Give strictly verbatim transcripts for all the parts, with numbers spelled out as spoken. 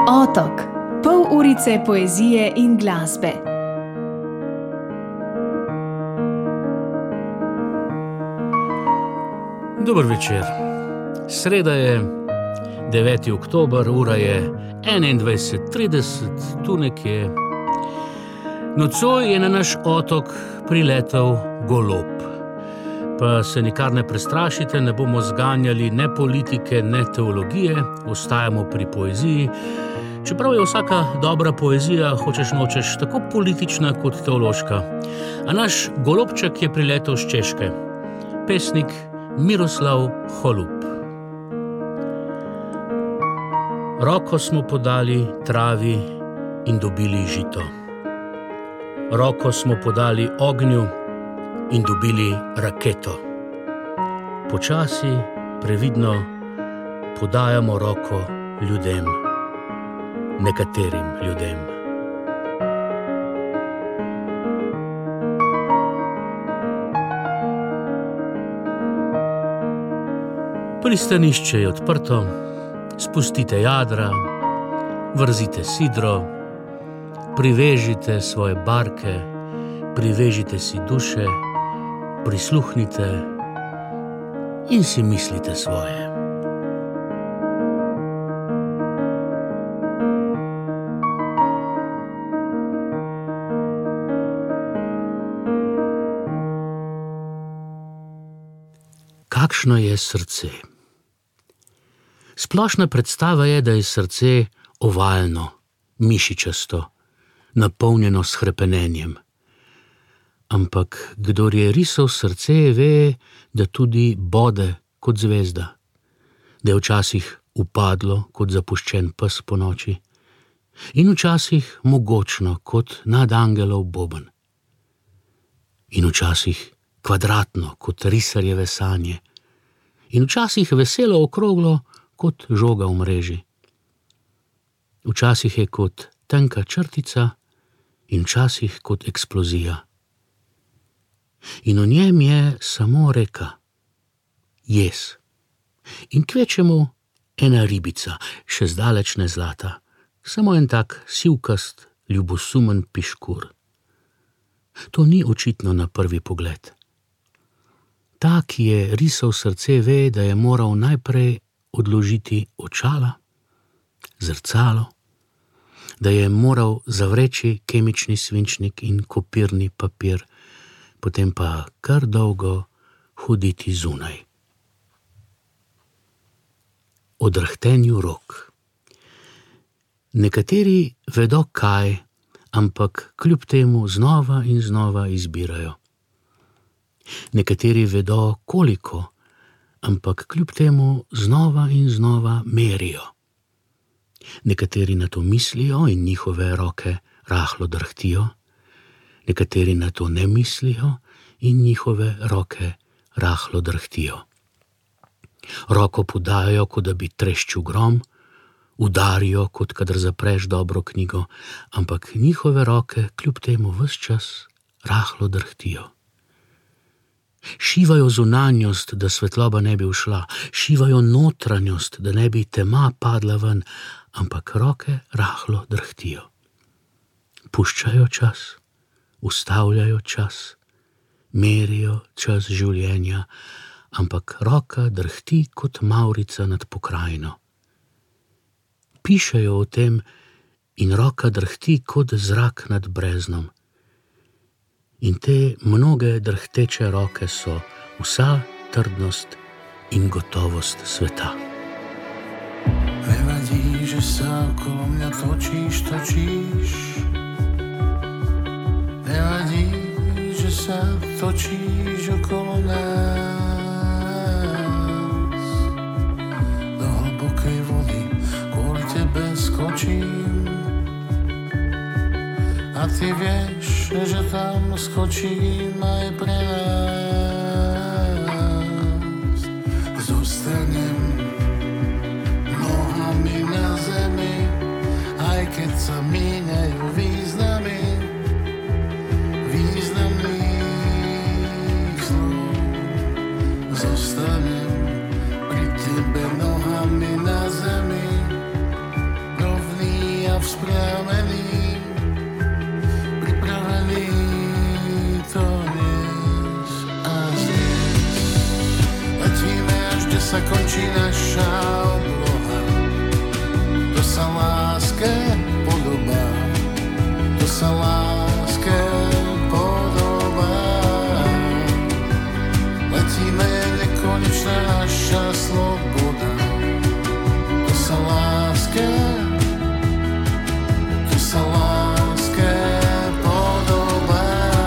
Otok, pol urice poezije in glasbe. Dober večer. Sreda je, deveti oktober, ura je enaindvajset trideset, tu nekje. Nocoj je na naš otok priletel golob. Pa se nikar ne prestrašite, ne bomo zganjali ne politike, ne teologije, ostajamo pri poeziji. Čeprav je vsaka dobra poezija, hočeš nočeš, tako politična kot teološka. A naš golobček je priletel z Češke. Pesnik Miroslav Holub. Roko smo podali travi in dobili žito. Roko smo podali ognju in dobili raketo. Počasi, previdno podajamo roko ljudem, nekaterim ljudem. Pristanišče je odprto, spustite jadra, vrzite sidro, privežite svoje barke, privežite si duše, prisluhnite in si mislite svoje. Kakšno je srce? Splošna predstava je, da je srce ovalno, mišičasto, napolnjeno s hrepenenjem. Ampak kdor je risal srce, ve, da tudi bode kot zvezda, da je včasih upadlo kot zapuščen pes po noči in včasih mogočno kot nadangelov boben in včasih kvadratno kot risarjeve sanje in včasih veselo okroglo kot žoga v mreži. Včasih je kot tenka črtica in včasih kot eksplozija. In v njem je samo reka, jez. In kvečemu ena ribica, še zdaleč ne zlata, samo en tak sivkast, ljubosumen piškur. To ni očitno na prvi pogled. Ta, ki je risal srce, ve, da je moral najprej odložiti očala, zrcalo, da je moral zavreči kemični svinčnik in kopirni papir, potem pa kar dolgo hoditi zunaj. O drhtenju rok. Nekateri vedo kaj, ampak kljub temu znova in znova izbirajo. Nekateri vedo koliko, ampak kljub temu znova in znova merijo. Nekateri na to mislijo in njihove roke rahlo drhtijo, nekateri na to ne mislijo in njihove roke rahlo drhtijo. Roko podajo, kot da bi treščil grom, udarijo, kot kadar zapreš dobro knjigo, ampak njihove roke kljub temu ves čas rahlo drhtijo. Šivajo zunanjost, da svetloba ne bi ušla, šivajo notranjost, da ne bi tema padla ven, ampak roke rahlo drhtijo. Puščajo čas, ustavljajo čas, merijo čas življenja, ampak roka drhti kot mavrica nad pokrajino. Pišejo o tem in roka drhti kot zrak nad breznom. In te mnoge drhteče roke so vsa trdnost in gotovost sveta. Nevadí, že sa okolo mňa točíš, točíš. Nevadí, že sa točíš okolo nás. Do hlbokej vody kvôli tebe skočím. A ty vieš, že tam skočím aj pre nás. Zostanem nohami na zemi, aj keď sa míňajú významy významných slov. Zostanem pri tebe nohami na zemi, rovný sa končí naša obloha. To sa láske podobá, to sa láske podobá. Letíme, je nekonečná naša sloboda. To sa láske, to sa láske podobá.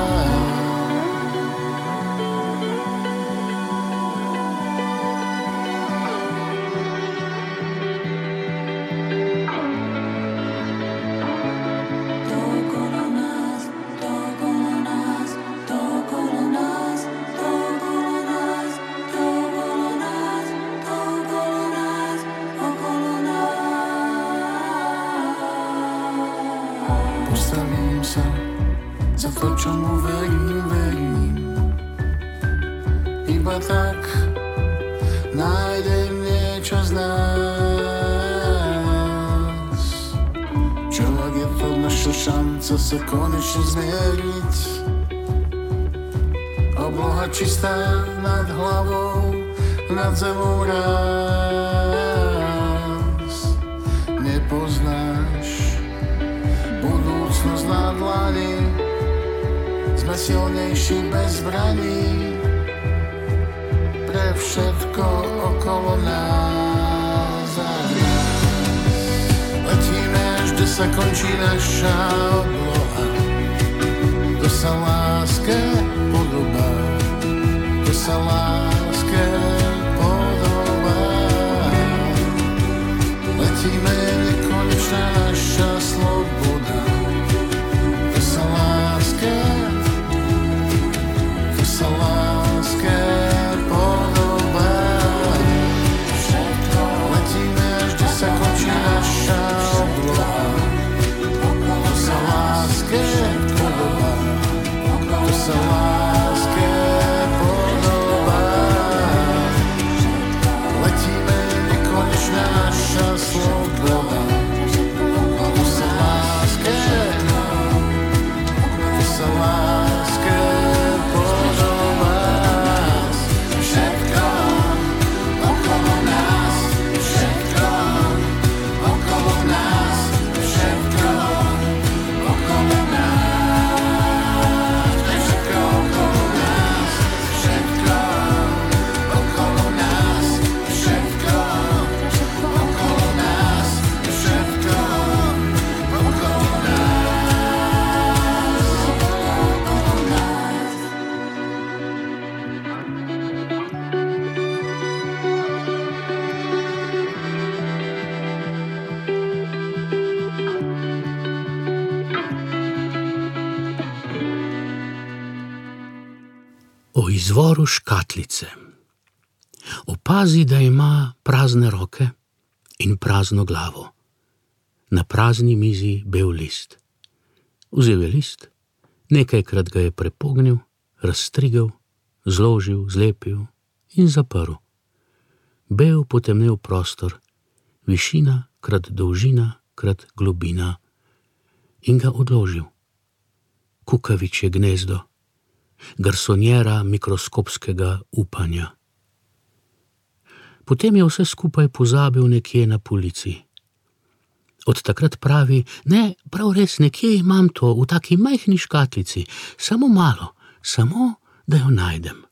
Postavím sa za to, čomu verím, verím. Iba tak nájdem niečo z nás. Čo ak je to naša šanca sa konečne zmieriť? Obloha čistá nad hlavou, nad zemou raz. Nepoznáš budúcnosť na dlani, sme silnejší bez zbraní. Pre všetko okolo nás a nás. Letíme, až kde sa končí naša obloha. To sa láske podobá, to sa láske podobá. Letíme, je nekonečná naša sloboda. To sa láske, to sa láske podobá. Letíme, až kde sa končí naša obloha. To sa láske podobá, to sa láske podobá. Letíme, je nekonečná naša sloboda. To sa láske, to sa láske podobá. Všetko okolo nás, všetko okolo nás, všetko okolo nás, všetko okolo nás, všetko okolo nás, všetko okolo nás, všetko okolo O izvoru škatlice. Opazi, da ima prazne roke in prazno glavo. Na prazni mizi bel list. Vzel je list, nekajkrat ga je prepognil, razstrigel, zložil, zlepil in zaprl. Bel potemnel prostor, višina krat dolžina krat globina, in ga odložil. Kukavičje gnezdo, garsonjera mikroskopskega upanja. Potem je vse skupaj pozabil nekje na polici. Od takrat pravi, ne, prav res, nekje imam to, v taki majhni škatlici, samo malo, samo da jo najdem.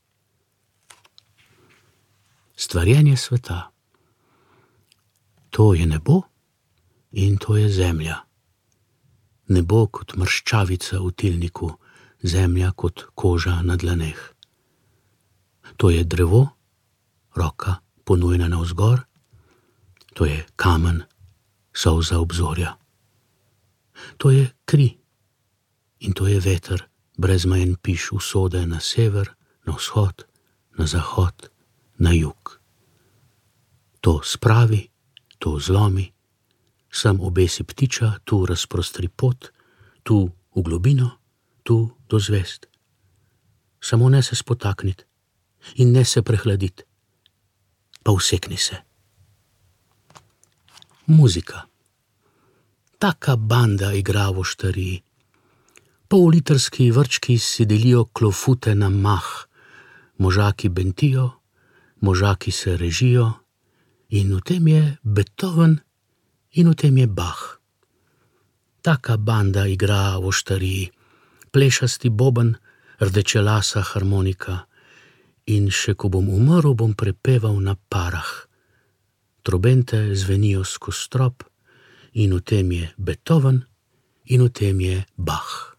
Stvarjenje sveta. To je nebo in to je zemlja. Nebo kot mrščavica v tilniku, zemlja kot koža na dlaneh. To je drevo, roka ponujena navzgor, to je kamen, solza obzorja. To je kri in to je veter, brezmejen piš usode na sever, na vzhod, na zahod, na jug. To spravi, to zlomi, sem obesi ptiča, tu razprostri pot, tu v globino, tu do zvest. Samo ne se spotaknit in ne se prehladit, pa usekni se. Muzika. Taka banda igra v oštariji. Pollitrski vrčki si delijo klofute na mah, možaki bentijo, moža, ki se režijo, in v tem je Beethoven in v tem je Bach. Taka banda igra v oštariji, plešasti boben, rdečelasa harmonika in še ko bom umrl, bom prepeval na parah. Trobente zvenijo skozi strop in v tem je Beethoven in v tem je Bach.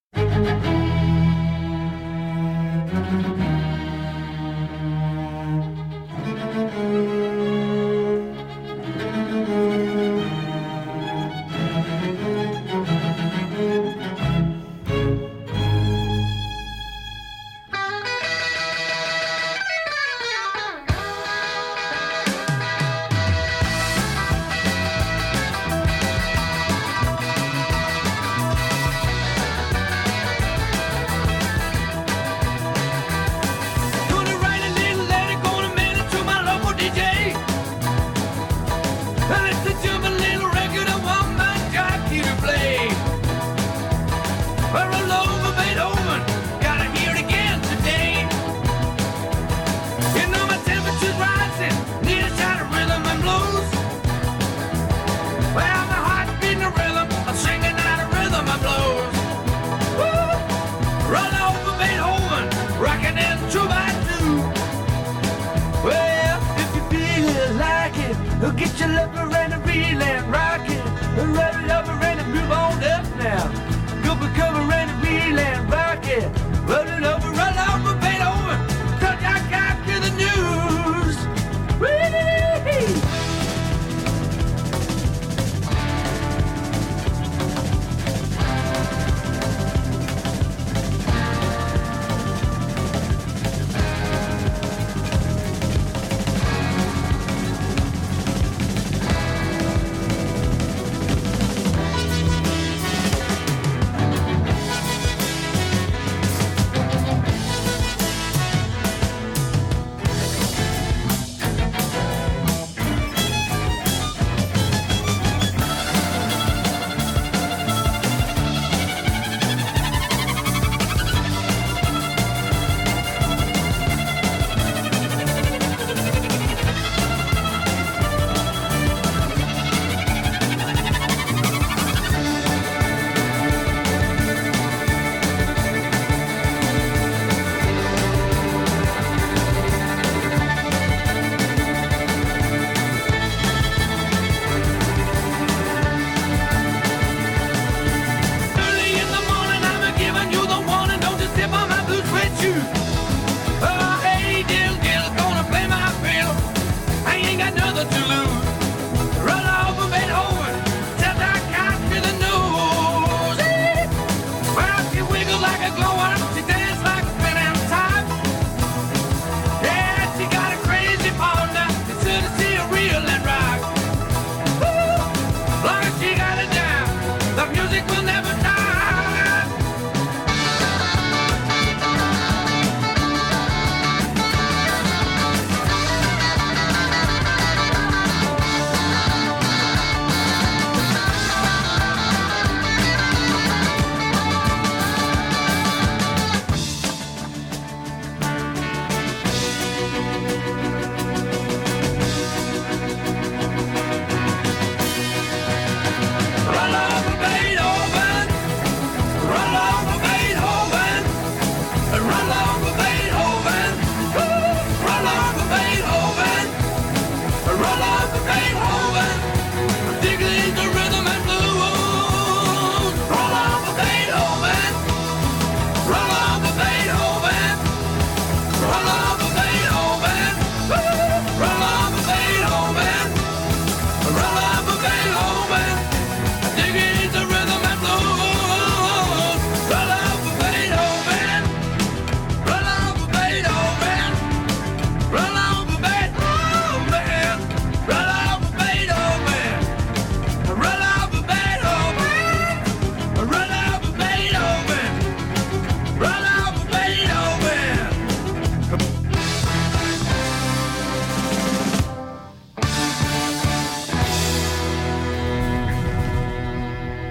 Get your lover and a reel and rock it. Rub it over and move on up now. Go for cover and a reel and rock it. Run it over, run over, paint over. Touch I got to the news. Whee!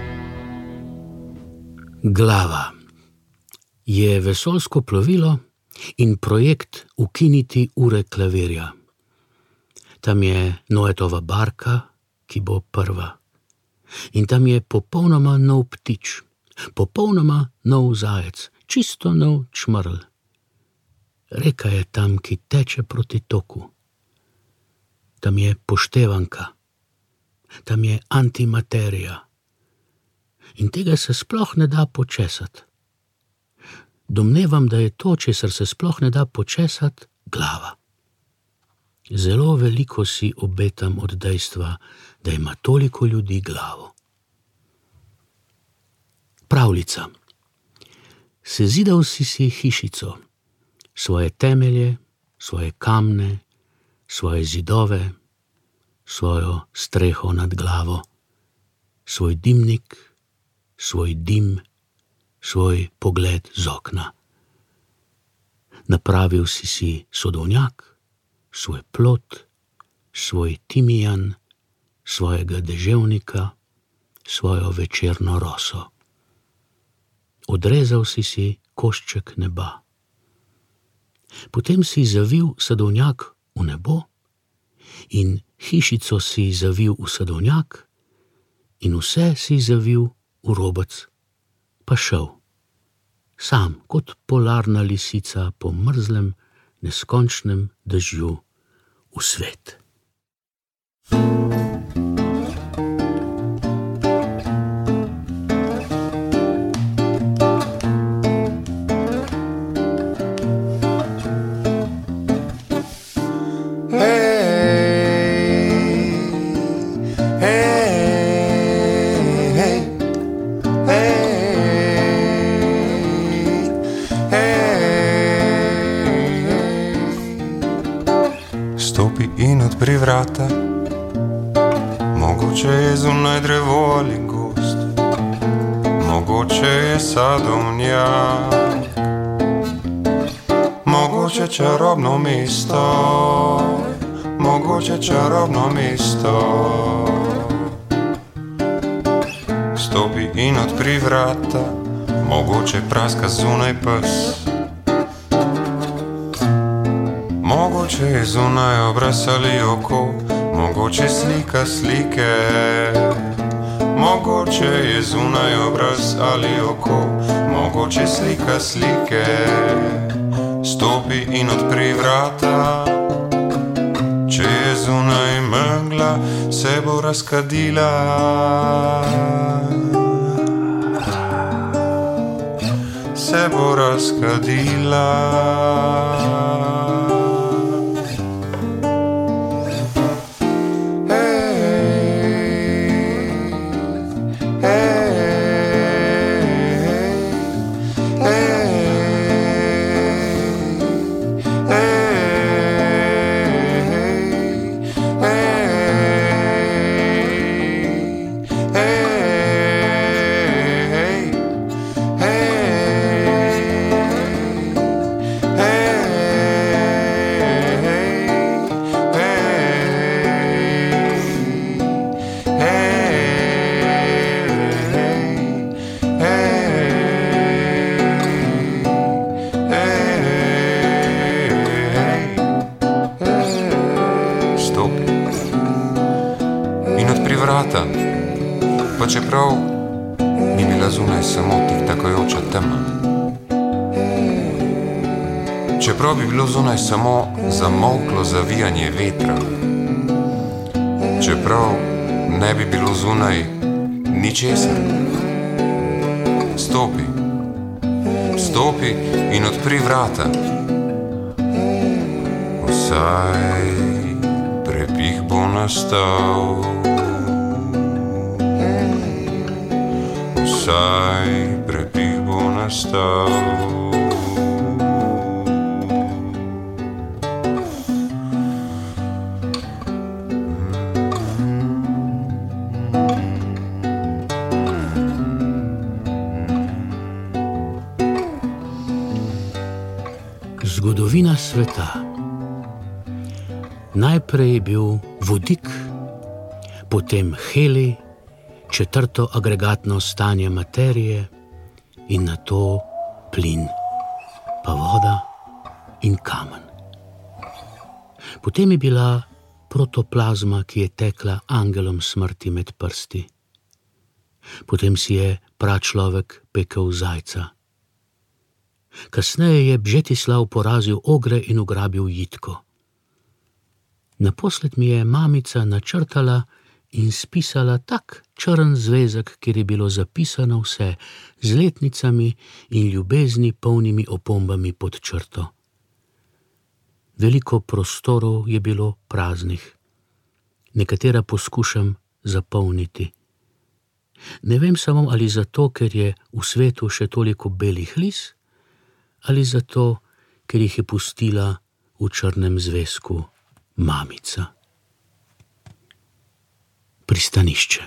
Glava je vesoljsko plovilo, in projekt ukiniti ure klavirja. Tam je Noetova barka, ki bo prva. In tam je popolnoma nov ptič, popolnoma nov zajec, čisto nov čmrl. Reka je tam, ki teče proti toku. Tam je poštevanka, tam je antimaterija. In tega se sploh ne da počesati. Domnevam, da je to, česar se sploh ne da počesati, glava. Zelo veliko si obetam od dejstva, da ima toliko ljudi glavo. Pravljica. Sezidal si si hišico, svoje temelje, svoje kamne, svoje zidove, svojo streho nad glavo, svoj dimnik, svoj dim, svoj pogled z okna. Napravil si si sodovnjak, svoj plot, svoj timijan, svojega deževnika, svojo večerno roso. Odrezal si si košček neba. Potem si zavil sadovnjak v nebo in hišico si zavil v sadovnjak in vse si zavil v robec, pa šel. Sam kot polarna lisica po mrzlem, neskončnem dežju v svet. Stopi in odpri vrata, mogoče je zunaj drevo ali gozd, mogoče je sadovnjak, mogoče čarobno mesto, mogoče čarobno mesto. Stopi in odpri vrata, mogoče praska zunaj pes, mogoče je zunaj obraz ali oko, mogoče slika slike, mogoče je zunaj obraz ali oko, mogoče slika slike. Stopi in odpri vrata, če je zunaj megla, se bo razkadila. Se bo razkadila. Pa čeprav ni bila zunaj samo tiktakajoča tema, čeprav bi bilo zunaj samo zamolklo zavijanje vetra, čeprav ne bi bilo zunaj ničesar, stopi, stopi in odpri vrata. Vsaj prepih bo nastal, vsaj prepih bo nastal. Zgodovina sveta. Najprej je bil vodik, potem helij, četrto agregatno stanje materije in nato plin, pa voda, in kamen. Potem je bila protoplazma, ki je tekla angelom smrti med prsti. Potem si je pračlovek pekel zajca. Kasneje je Bžetislav porazil ogre in ugrabil jitko. Naposled mi je mamica načrtala in spisala tak črn zvezek, kjer je bilo zapisano vse z letnicami in ljubezni polnimi opombami pod črto. Veliko prostorov je bilo praznih. Nekatera poskušam zapolniti. Ne vem samo, ali zato, ker je v svetu še toliko belih lis, ali zato, ker jih je pustila v črnem zvezku mamica. Pristanišče.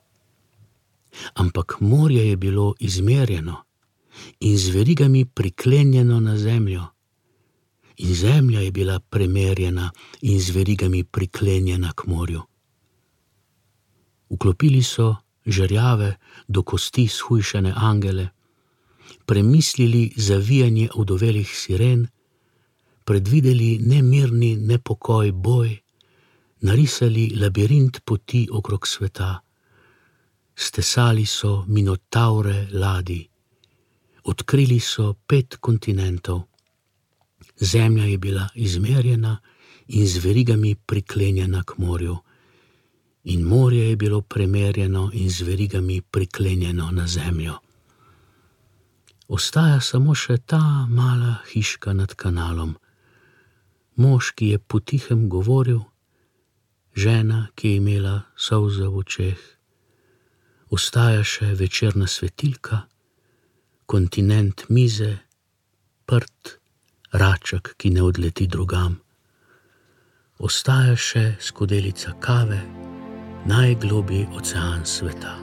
Ampak morje je bilo izmerjeno in z verigami priklenjeno na zemljo. In zemlja je bila premerjena in z verigami priklenjena k morju. Vklopili so žerjave do kosti shujšane angele, premislili zavijanje udovelih siren, predvideli nemirni nepokoj boj, narisali labirint poti okrog sveta, stesali so minotavre ladij, odkrili so pet kontinentov. Zemlja je bila izmerjena in z verigami priklenjena k morju. In morje je bilo premerjeno in z verigami priklenjeno na zemljo. Ostaja samo še ta mala hiška nad kanalom. Mož, ki je potihem govoril, žena, ki je imela solze v očeh. Ostaja še večerna svetilka, kontinent mize, prt, raček, ki ne odleti drugam. Ostaja še skodelica kave, najglobji ocean sveta.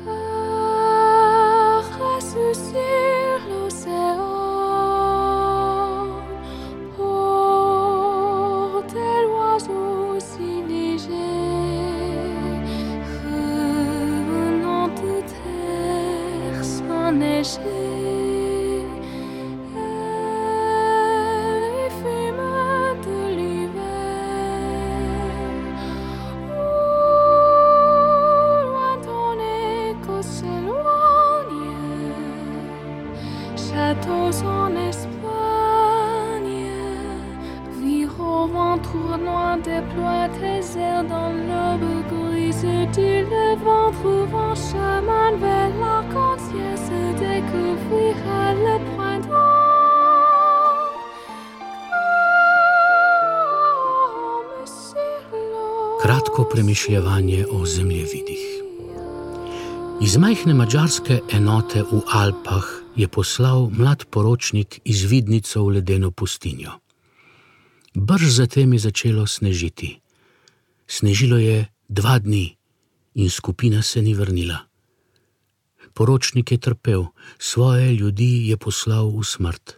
Kratko premišljevanje o zemljevidih. Iz majhne madžarske enote v Alpah je poslal mlad poročnik izvidnico v ledeno pustinjo. Brž zatem je začelo snežiti. Snežilo je dva dni in skupina se ni vrnila. Poročnik je trpel, svoje ljudi je poslal v smrt.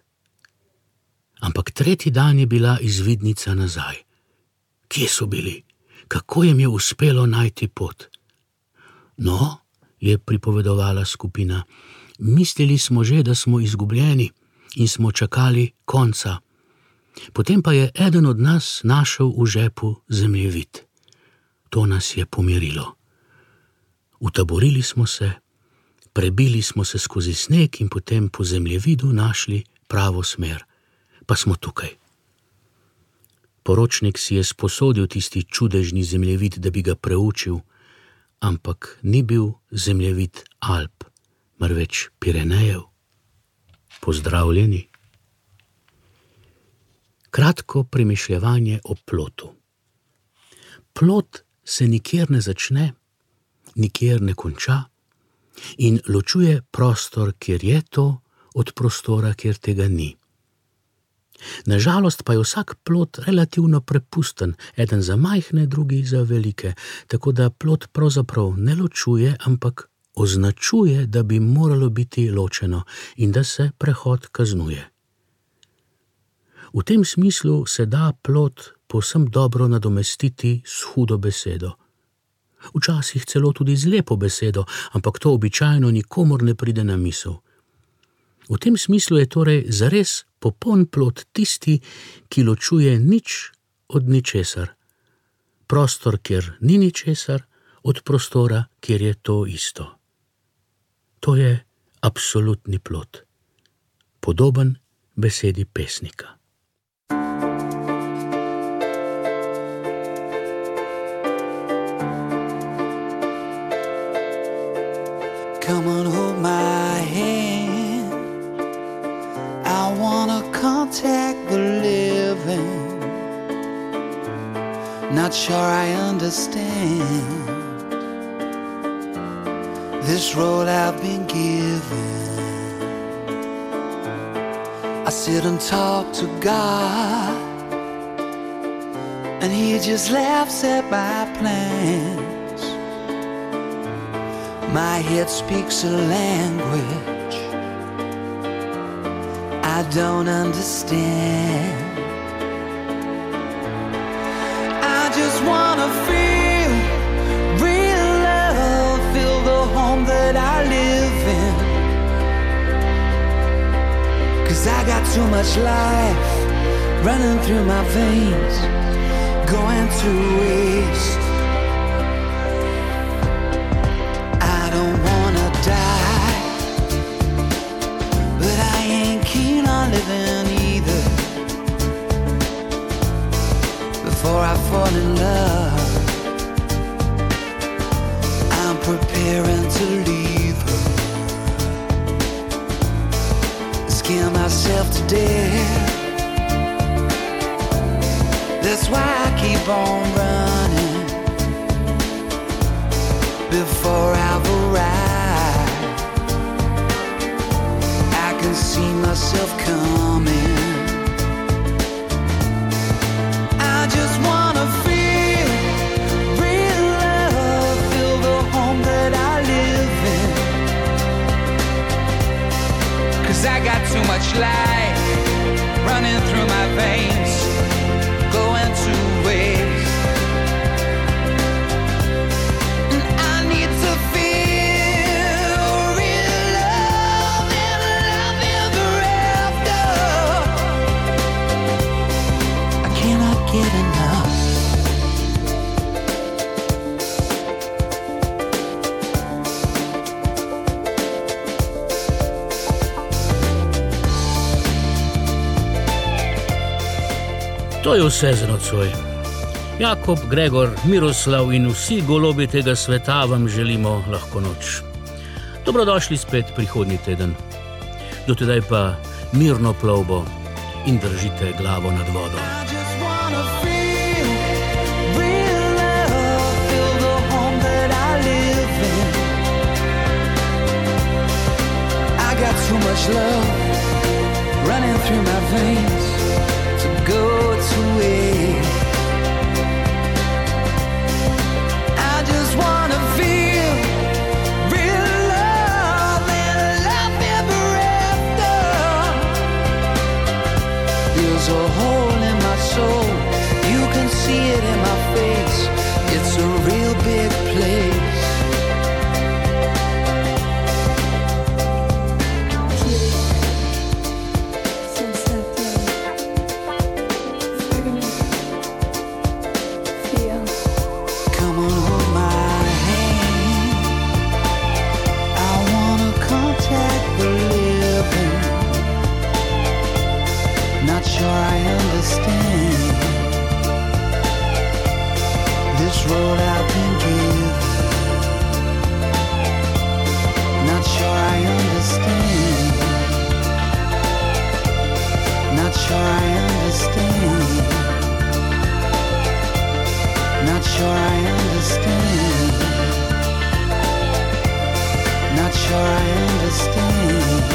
Ampak tretji dan je bila izvidnica nazaj. Kje so bili? Kako jim je uspelo najti pot? No, je pripovedovala skupina, mislili smo že, da smo izgubljeni in smo čakali konca. Potem pa je eden od nas našel v žepu zemljevid. To nas je pomirilo. Utaborili smo se, prebili smo se skozi sneg in potem po zemljevidu našli pravo smer. Pa smo tukaj. Poročnik si je sposodil tisti čudežni zemljevid, da bi ga preučil, ampak ni bil zemljevid Alp, marveč Pirenejev. Pozdravljeni. Kratko premišljevanje o plotu. Plot se nikjer ne začne, nikjer ne konča in ločuje prostor, kjer je to, od prostora, kjer tega ni. Nažalost pa je vsak plot relativno prepusten, eden za majhne, drugi za velike, tako da plot pravzaprav ne ločuje, ampak označuje, da bi moralo biti ločeno in da se prehod kaznuje. V tem smislu se da plot povsem dobro nadomestiti s hudo besedo. Včasih celo tudi z lepo besedo, ampak to običajno nikomur ne pride na misel. V tem smislu je torej zares popoln plod tisti, ki ločuje nič od ničesar. Prostor, kjer ni ničesar, od prostora, kjer je to isto. To je absolutni plod, podoben besedi pesnika. Come and hold my hand. I wanna contact the living. Not sure I understand this road I've been given. I sit and talk to God, and He just laughs at my plans. My head speaks a language I don't understand. I just wanna feel real love, feel the home that I live in. 'Cause I got too much life running through my veins, going to waste. Living either before I fall in love. I'm preparing to leave her, scare myself to death. That's why I keep on running before I've arrived. I can see myself coming. I just wanna feel real love, feel the home that I live in. 'Cause I got too much life running through my veins, going to waste. And I need to feel real love and love ever after. I cannot get enough. To je vse za nocoj. Jakob, Gregor, Miroslav in vsi golobi tega sveta vam želimo lahko noč. Dobrodošli spet prihodnji teden. Do tedaj pa mirno plovbo in držite glavo nad vodo. I just wanna feel real love, feel the home that I live in. I got too much love running through my veins to go to waste. I just wanna feel real love and love ever after. There's a hole in my soul, you can see it in my face. It's a real big place. Come on, hold my hand. I wanna contact the living. Not sure I understand this road I've been given. Not sure I understand. Not sure I understand. Not sure I understand. Not sure I understand.